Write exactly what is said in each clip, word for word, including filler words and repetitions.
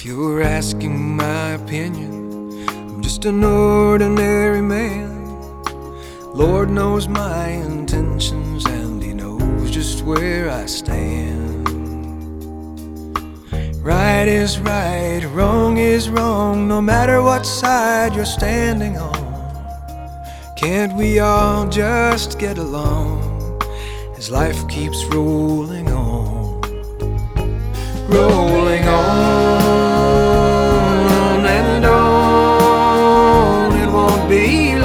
If you're asking my opinion, I'm just an ordinary man. Lord knows my intentions, and He knows just where I stand. Right is right, wrong is wrong, no matter what side you're standing on. Can't we all just get along as life keeps rolling on? Rolling on and on, it won't be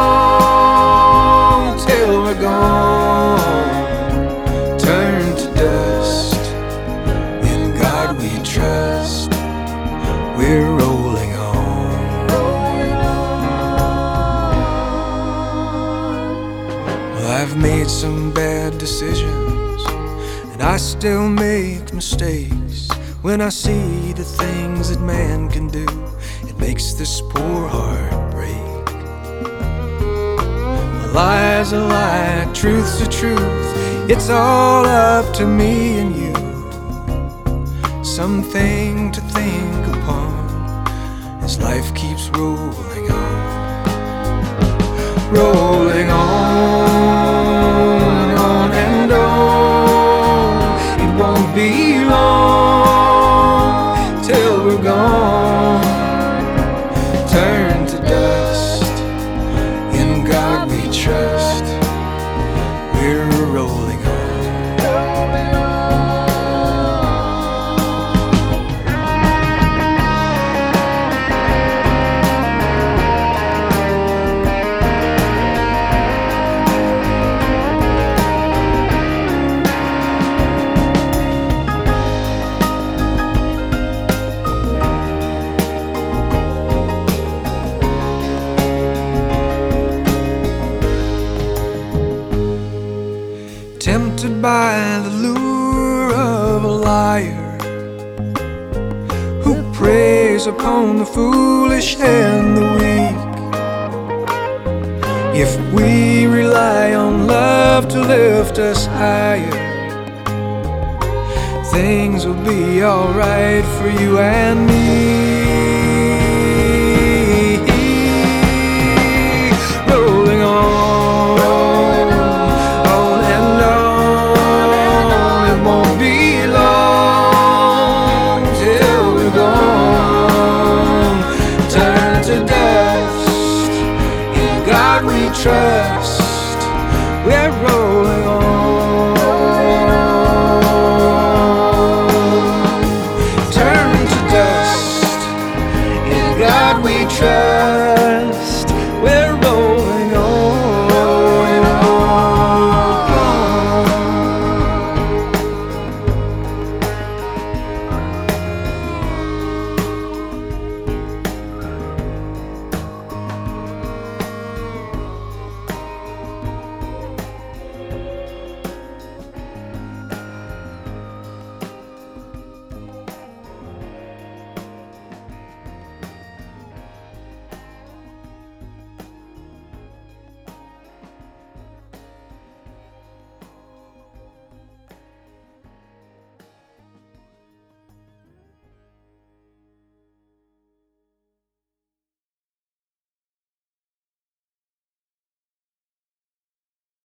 long till we're gone. Turn to dust, in God we trust, we're rolling on. Well, I've made some bad decisions, and I still make mistakes. When I see the things that man can do, it makes this poor heart break. A lie's a lie, truth's a truth, it's all up to me and you. Something to think upon as life keeps rolling on. Rolling on, on and on, it won't be long till we're gone. Turn to dust, in God we trust, we're rolling on. Tempted by the lure of a liar who preys upon the foolish and the weak. If we rely on love to lift us higher, things will be alright for you and me. Rolling on, we trust, we're rolling on. Turn to dust, in God we trust.